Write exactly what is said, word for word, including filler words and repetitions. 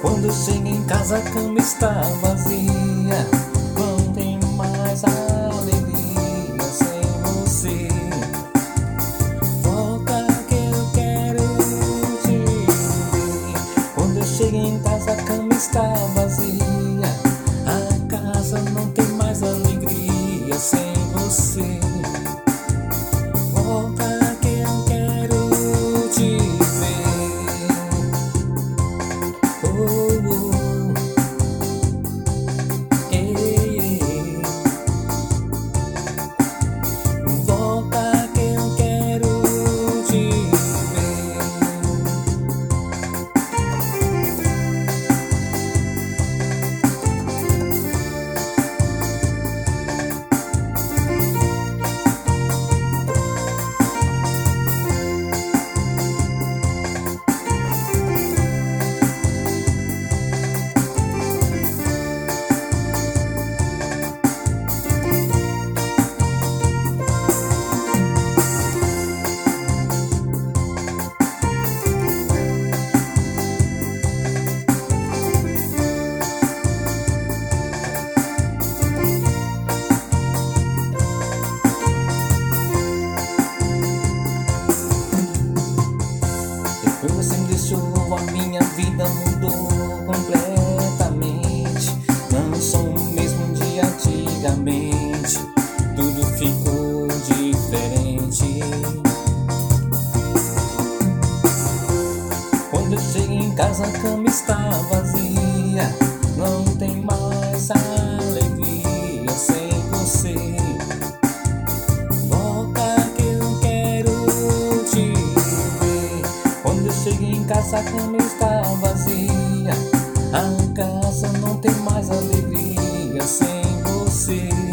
Quando chego em casa a cama está vazia, não tem mais alegria sem você. Volta que eu quero te ver. Quando eu chego em casa a cama está vazia, a casa não tem mais alegria sem você. Volta que eu quero te ver. Oh, oh. Ei, ei. Volta que eu quero te ver. Você me deixou, a minha vida mudou completamente. Não sou o mesmo de antigamente, tudo ficou diferente. Quando eu chego em casa a cama está vazia, não tem mais alegria sem você. Quando eu chego em casa a cama está vazia, a casa não tem mais alegria sem você.